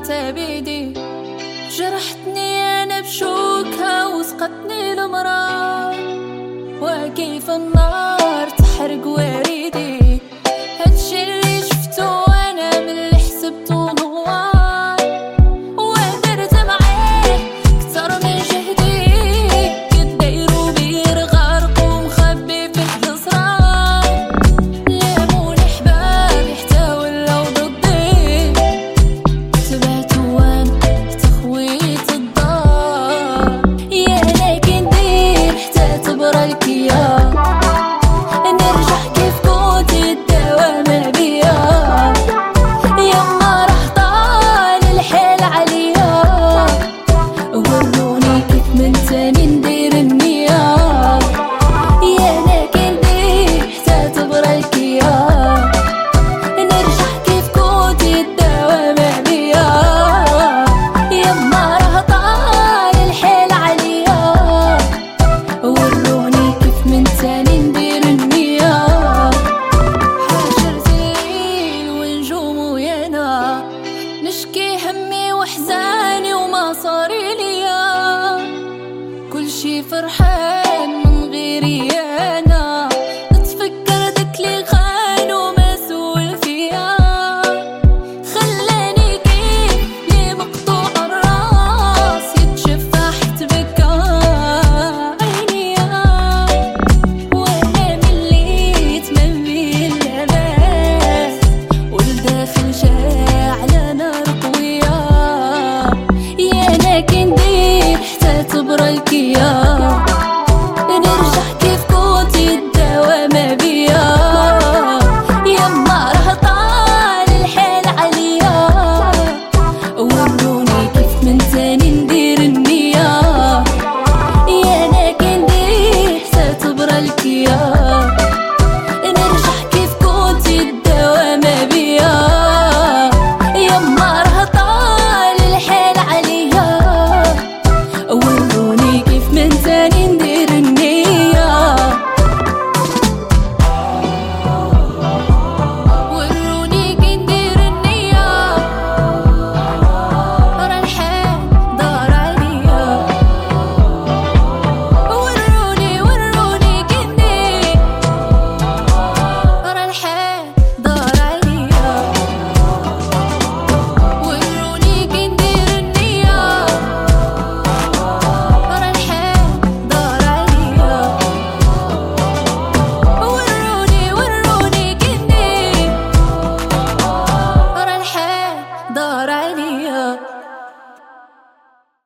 قطعتها بيدي، جرحتني انا بشوكها وسقطني المرار، وكيف النار تحرق وريدي. هادشي اللي شفتو انا من اللي حسبتو نوار، ودرت معاه كتر من جهدي، كدايرو بير غارق ومخبي فيه الاسرار. لاموني حبابي حتى ولاو ضدي، تبعتو وانا حتى خويت الدار. يا انا كندير حتى تبرى الكيا، نرجع كيف كنت الدوامة بيا. يما راه طال الحال عليا، وروني كيف من تاني ندير النية. يا انا كندير حتى تبرى الكيا، نرجع كيف كنت الدوامة بيا. يما راه طال الحال عليا، وروني كيف من تاني ندير النية. حاشرت الليل ونجوم ويانا، نشكي همي وحزاني وما صاري ليا. كل شي فرحان من غيري انا، نتفكر داك لي خان وما سول فيا. خلاني كيف لي مقطوع الراس، يتشفى حتى بكا عينيا. وانا مليت من بين اللباس، والداخل شاعلة نار قوية. يا انا كندير حتى تبرى الكيا،